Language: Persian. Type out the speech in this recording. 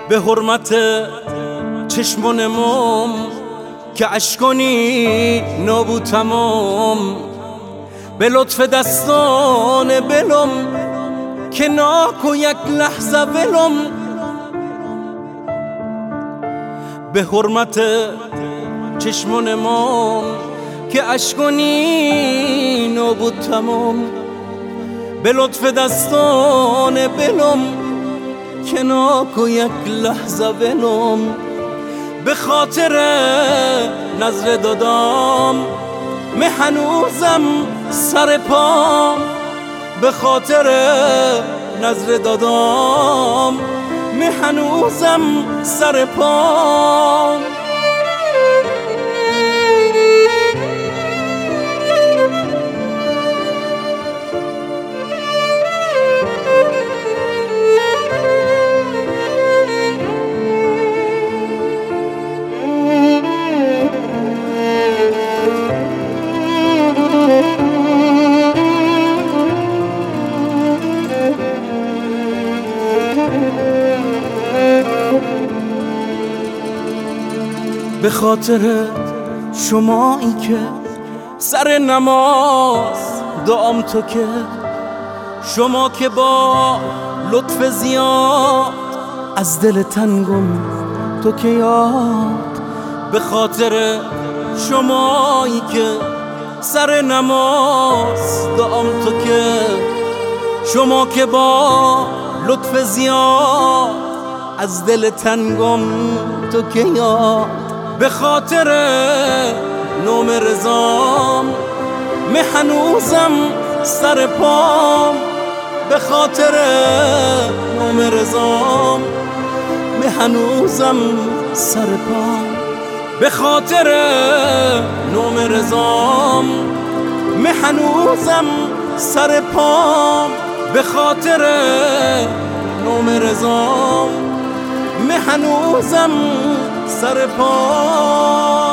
به حرمت چشمان موم که اشکانی نابود تمام، به لطف دستان بلم که ناک و یک لحظه ولم، به حرمت چشمان موم که اشکانی نابود تمام، به لطف دستان بلم که ناک و یک لحظه ولم، به خاطر نظر دادام می هنوزم سر پام، به خاطر نظر دادام می هنوزم سر پام. به خاطر شمایی که سر نماز دعام تو که، شما که با لطف زیاد از دل تنگم تو که یاد، به خاطر شمایی که سر نماز دعام تو که، شما که با لطف زیاد از دل تنگم تو که یاد، به خاطر نام رضام می هنوزم سر پام، به خاطر نام رضام می هنوزم سر پام، به خاطر نام رضام می هنوزم سر پام، به خاطر نام رضام می هنوزم سر پام.